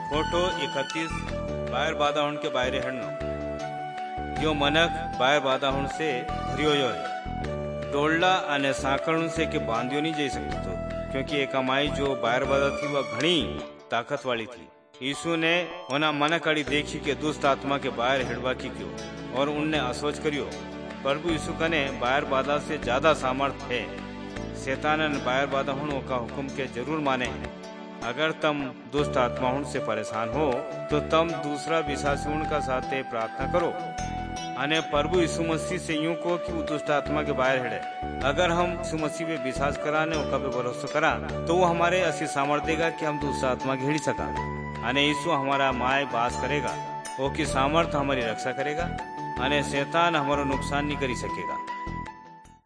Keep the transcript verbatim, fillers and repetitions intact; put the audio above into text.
Photo इकतीस बाहर बाधा होने के बाहर हड़नो यो मनक बाहर बाधा होने से भरियो जो है डोलडा अने साकड़ से के बांधियो नहीं जा सकतो तो क्योंकि एक कमाई जो बाहर बाधा थी वह घनी ताकत वाली थी। यीशु ने होना मनक अड़ी देखी के दुष्ट आत्मा के बाहर हिड़वा की क्यों और उनने असोच करियो। प्रभु यीशु कने बाहर बाधा से ज्यादा सामर्थ है। शैतान ने बाहर बाधा होने का हुक्म के जरूर माने हैं। अगर तुम दुष्ट आत्मा से परेशान हो तो तुम दूसरा विश्वासी का साथ प्रार्थना करो अने प्रभु यीशु मसीह से यूं को कि वो दुष्ट आत्मा के बाहर हिड़े। अगर हम यीशु मसीह पे विश्वास कराने उनका पे भरोसा करा तो वो हमारे ऐसी सामर्थ देगा कि हम दुष्ट आत्मा घेड़ी सका अने यीशु हमारा माय बास करेगा वो की सामर्थ हमारी रक्षा करेगा अने शैतान हमारो नुकसान नहीं करी सकेगा।